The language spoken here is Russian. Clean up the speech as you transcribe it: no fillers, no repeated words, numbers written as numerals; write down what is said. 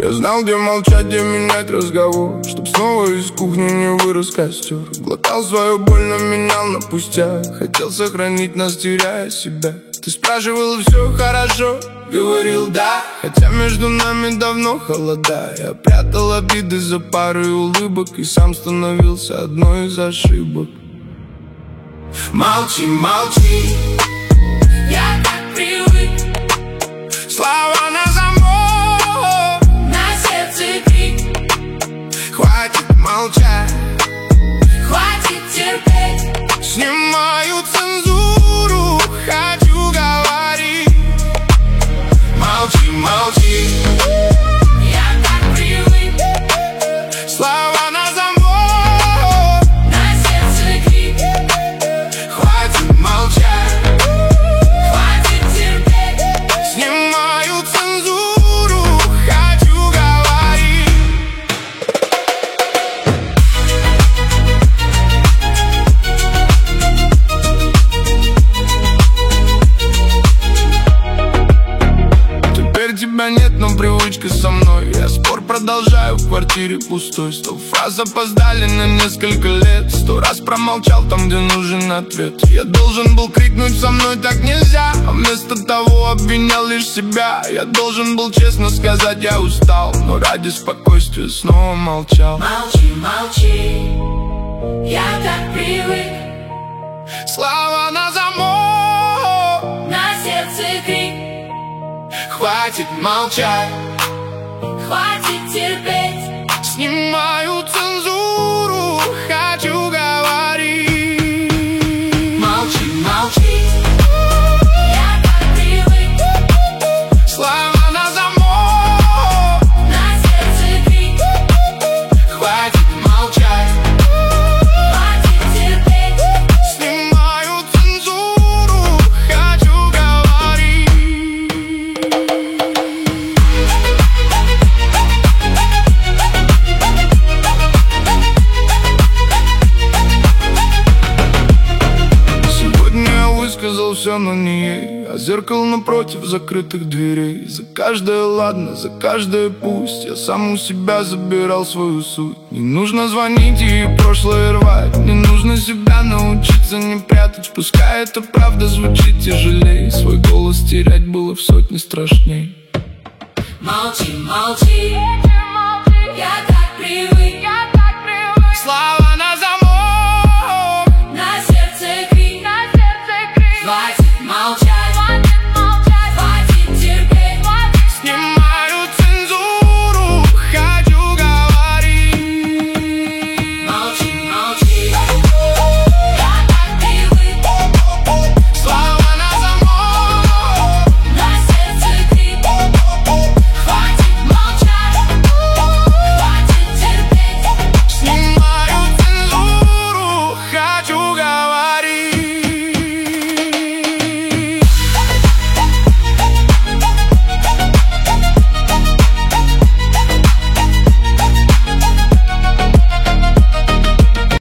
Я знал, где молчать, где менять разговор, чтоб снова из кухни не вырос костер. Глотал свою боль, но менял на пустяк. Хотел сохранить нас, теряя себя. Ты спрашивал, все хорошо, говорил да, хотя между нами давно холода. Я прятал обиды за парой улыбок и сам становился одной из ошибок. Молчи, молчи, я так привык. слова на замок, На сердце крик. хватит молчать, Хватит терпеть. снимаю цензуру, хочу говорить. Молчи, молчи, Я так привык. слова на замок, На сердце крик. хватит молчать, Хватит терпеть. снимаю цензуру, хочу говорить. Теперь тебя нет, но привычка со мной. Я спор продолжаю, в квартире пустой. 100 фраз опоздали на несколько лет. 100 раз промолчал там, где нужен ответ. Я должен был крикнуть, со мной так нельзя, а вместо того обвинял лишь себя. Я должен был честно сказать, я устал, но ради спокойствия снова молчал. Молчи, молчи, я так привык. Слова на замок, На сердце крик. хватит молчать, Хватит терпеть. снимаю цензуру, хочу говорить. Молчи, молчи, я так привык. Слова на замок, На сердце крик. хватит молчать, Хватит терпеть. снимаю цензуру, хочу говорить. Сегодня я высказал все, но не ей, а зеркало напротив закрытых дверей. За каждое ладно, за каждое пусть. Я сам у себя забирал свою суть. Не нужно звонить и прошлое рвать. Не нужно себя научиться не прятать. Пускай это правда звучит тяжелей. Свой голос терять было в сотни страшней. Молчи, молчи, я так привык. Слова на